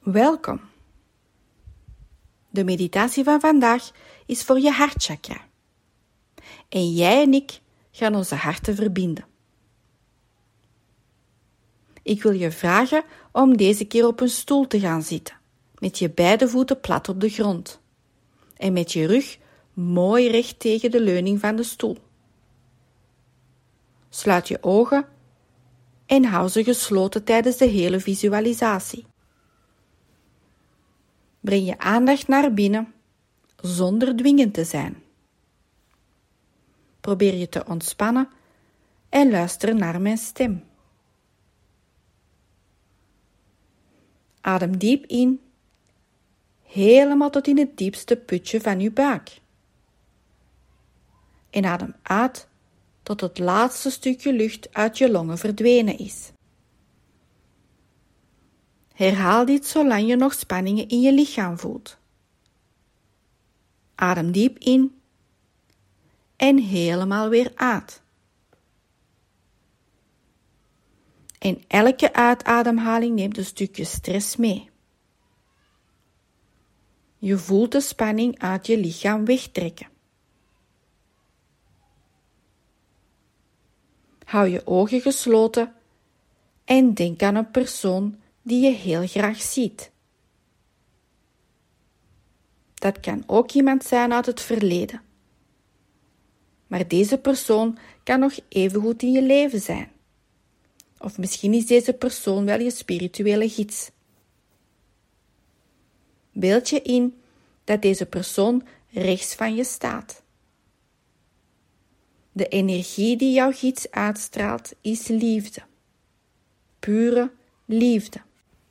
Welkom. De meditatie van vandaag is voor je hartchakra. En jij en ik gaan onze harten verbinden. Ik wil je vragen om deze keer op een stoel te gaan zitten, met je beide voeten plat op de grond en met je rug mooi recht tegen de leuning van de stoel. Sluit je ogen en hou ze gesloten tijdens de hele visualisatie. Breng je aandacht naar binnen zonder dwingend te zijn. Probeer je te ontspannen en luister naar mijn stem. Adem diep in, helemaal tot in het diepste putje van je buik. En adem uit tot het laatste stukje lucht uit je longen verdwenen is. Herhaal dit zolang je nog spanningen in je lichaam voelt. Adem diep in en helemaal weer uit. En elke uitademhaling neemt een stukje stress mee. Je voelt de spanning uit je lichaam wegtrekken. Hou je ogen gesloten en denk aan een persoon die je heel graag ziet. Dat kan ook iemand zijn uit het verleden. Maar deze persoon kan nog evengoed in je leven zijn. Of misschien is deze persoon wel je spirituele gids. Beeld je in dat deze persoon rechts van je staat. De energie die jouw gids uitstraalt is liefde. Pure liefde.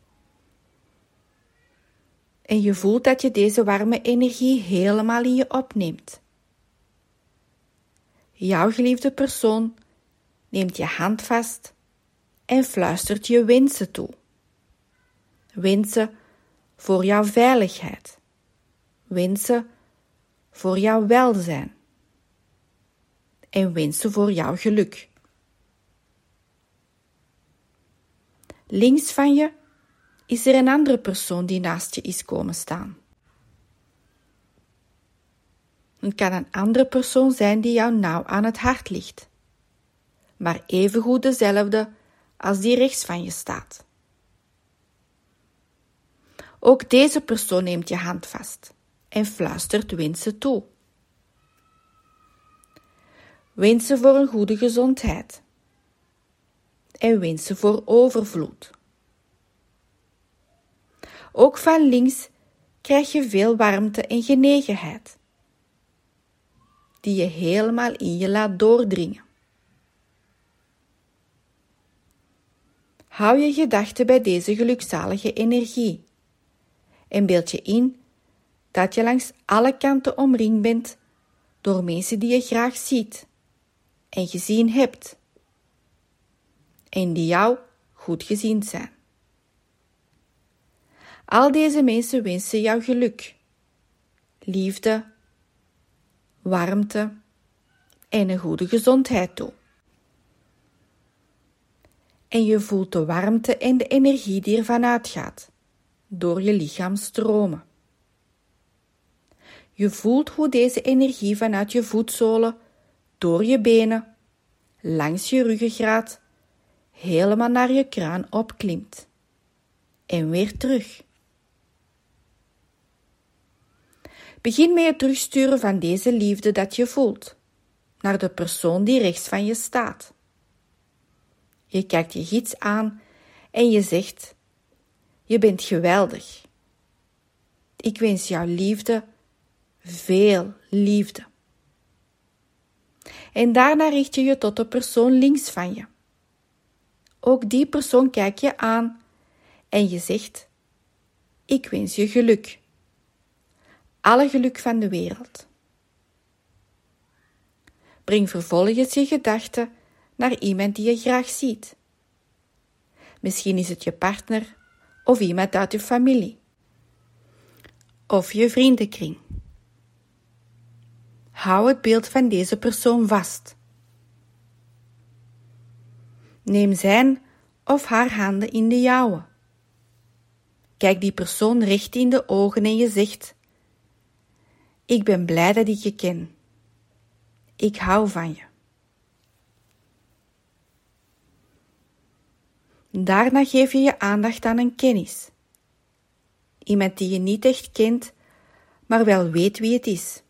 En je voelt dat je deze warme energie helemaal in je opneemt. Jouw geliefde persoon neemt je hand vast en fluistert je wensen toe. Wensen voor jouw veiligheid. Wensen voor jouw welzijn. En wensen voor jouw geluk. Links van je is er een andere persoon die naast je is komen staan. Het kan een andere persoon zijn die jou nauw aan het hart ligt, maar evengoed dezelfde als die rechts van je staat. Ook deze persoon neemt je hand vast en fluistert wensen toe. Wensen voor een goede gezondheid en wensen voor overvloed. Ook van links krijg je veel warmte en genegenheid, die je helemaal in je laat doordringen. Hou je gedachten bij deze gelukzalige energie en beeld je in dat je langs alle kanten omringd bent door mensen die je graag ziet en gezien hebt en die jou goed gezien zijn. Al deze mensen wensen jou geluk, liefde, warmte en een goede gezondheid toe. En je voelt de warmte en de energie die ervan uitgaat, door je lichaam stromen. Je voelt hoe deze energie vanuit je voetzolen, door je benen, langs je ruggengraat, helemaal naar je kruin opklimt. En weer terug. Begin met het terugsturen van deze liefde dat je voelt, naar de persoon die rechts van je staat. Je kijkt je gids aan en je zegt: je bent geweldig. Ik wens jou liefde, veel liefde. En daarna richt je je tot de persoon links van je. Ook die persoon kijkt je aan en je zegt: ik wens je geluk. Alle geluk van de wereld. Breng vervolgens je gedachten naar iemand die je graag ziet. Misschien is het je partner of iemand uit je familie. Of je vriendenkring. Hou het beeld van deze persoon vast. Neem zijn of haar handen in de jouwe. Kijk die persoon recht in de ogen en je zegt: ik ben blij dat ik je ken. Ik hou van je. Daarna geef je je aandacht aan een kennis. Iemand die je niet echt kent, maar wel weet wie het is.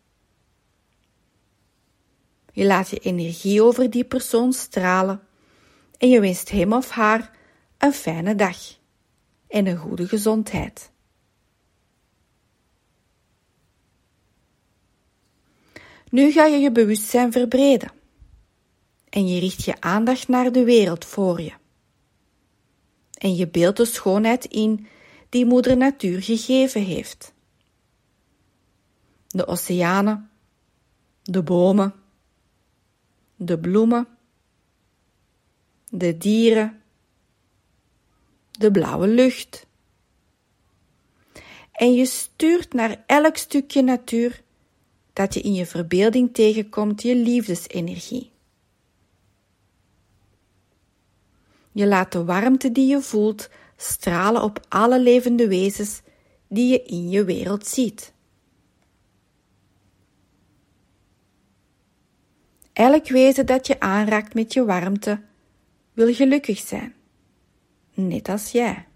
Je laat je energie over die persoon stralen en je wenst hem of haar een fijne dag en een goede gezondheid. Nu ga je je bewustzijn verbreden en je richt je aandacht naar de wereld voor je. En je beeldt de schoonheid in die Moeder Natuur gegeven heeft. De oceanen, de bomen, de bloemen, de dieren, de blauwe lucht. En je stuurt naar elk stukje natuur dat je in je verbeelding tegenkomt je liefdesenergie. Je laat de warmte die je voelt stralen op alle levende wezens die je in je wereld ziet. Elk wezen dat je aanraakt met je warmte wil gelukkig zijn, net als jij.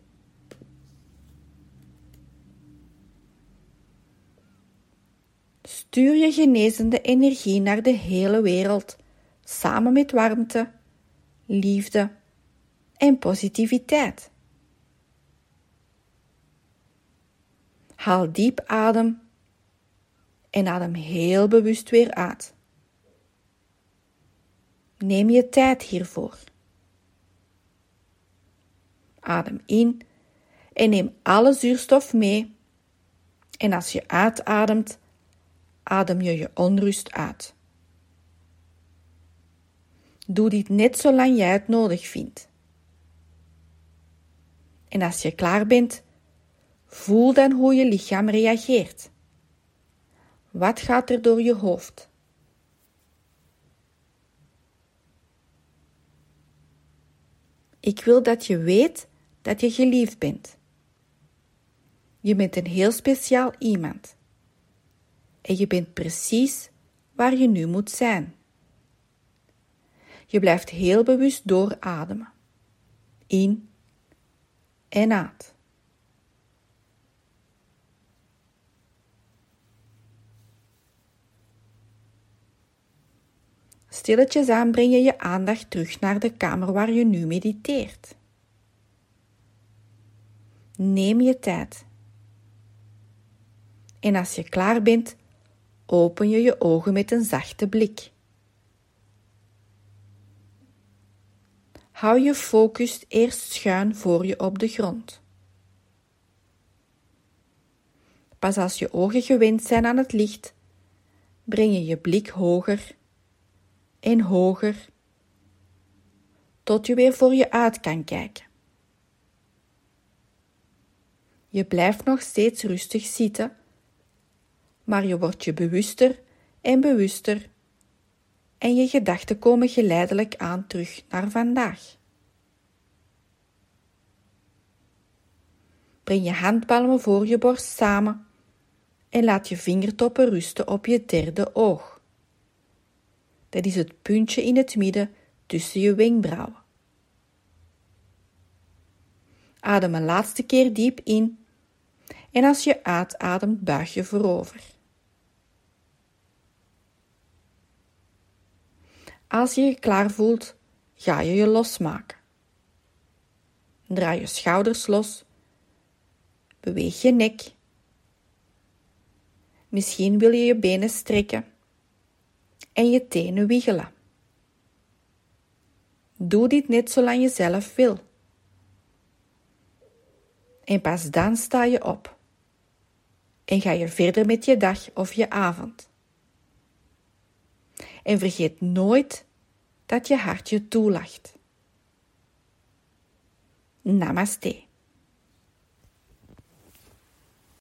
Stuur je genezende energie naar de hele wereld, samen met warmte, liefde en positiviteit. Haal diep adem en adem heel bewust weer uit. Neem je tijd hiervoor. Adem in en neem alle zuurstof mee. En als je uitademt, adem je je onrust uit. Doe dit net zolang jij het nodig vindt. En als je klaar bent, voel dan hoe je lichaam reageert. Wat gaat er door je hoofd? Ik wil dat je weet dat je geliefd bent. Je bent een heel speciaal iemand. En je bent precies waar je nu moet zijn. Je blijft heel bewust doorademen. In en uit. Stilletjes aan breng je je aandacht terug naar de kamer waar je nu mediteert. Neem je tijd. En als je klaar bent, open je je ogen met een zachte blik. Hou je focus eerst schuin voor je op de grond. Pas als je ogen gewend zijn aan het licht, breng je je blik hoger en hoger, tot je weer voor je uit kan kijken. Je blijft nog steeds rustig zitten, maar je wordt je bewuster en bewuster en je gedachten komen geleidelijk aan terug naar vandaag. Breng je handpalmen voor je borst samen en laat je vingertoppen rusten op je derde oog. Dat is het puntje in het midden tussen je wenkbrauwen. Adem een laatste keer diep in en als je uitademt buig je voorover. Als je je klaar voelt, ga je je losmaken. Draai je schouders los, beweeg je nek. Misschien wil je je benen strekken en je tenen wiegelen. Doe dit net zolang je zelf wil. En pas dan sta je op en ga je verder met je dag of je avond. En vergeet nooit dat je hart je toelacht. Namaste.